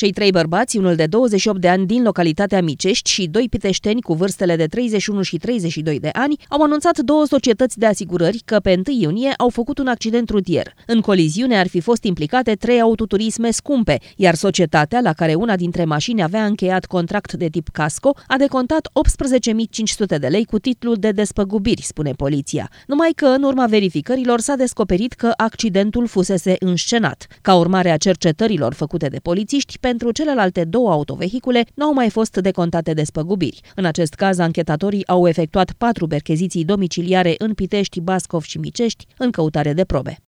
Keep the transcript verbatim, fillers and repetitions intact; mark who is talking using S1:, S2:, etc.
S1: Cei trei bărbați, unul de douăzeci și opt de ani din localitatea Micești și doi piteșteni cu vârstele de treizeci și unu și treizeci și doi de ani, au anunțat două societăți de asigurări că pe întâi iunie au făcut un accident rutier. În coliziune ar fi fost implicate trei autoturisme scumpe, iar societatea, la care una dintre mașini avea încheiat contract de tip casco, a decontat optsprezece mii cinci sute de lei cu titlul de despăgubiri, spune poliția. Numai că, în urma verificărilor, s-a descoperit că accidentul fusese înscenat. Ca urmare a cercetărilor făcute de polițiști, pentru celelalte două autovehicule n-au mai fost decontate despăgubiri. În acest caz, anchetatorii au efectuat patru percheziții domiciliare în Pitești, Bascov și Micești în căutare de probe.